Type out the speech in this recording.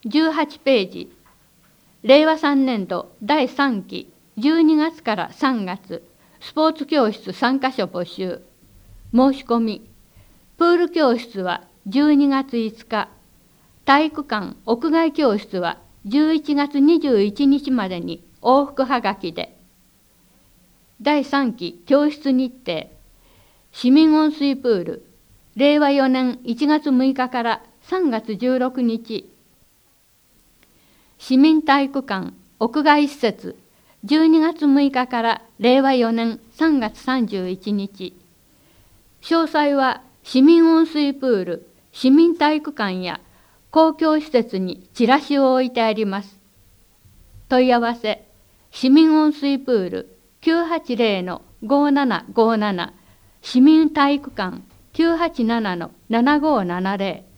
18ページ、令和3年度第3期12月から3月、スポーツ教室3カ所募集。申し込み。プール教室は12月5日、体育館屋外教室は11月21日までに往復はがきで。第3期教室日程。市民温水プール、令和4年1月6日から3月16日。市民体育館屋外施設、12月6日から令和4年3月31日。詳細は市民温水プール、市民体育館や公共施設にチラシを置いてあります。問い合わせ、市民温水プール 980-5757、市民体育館987-7570。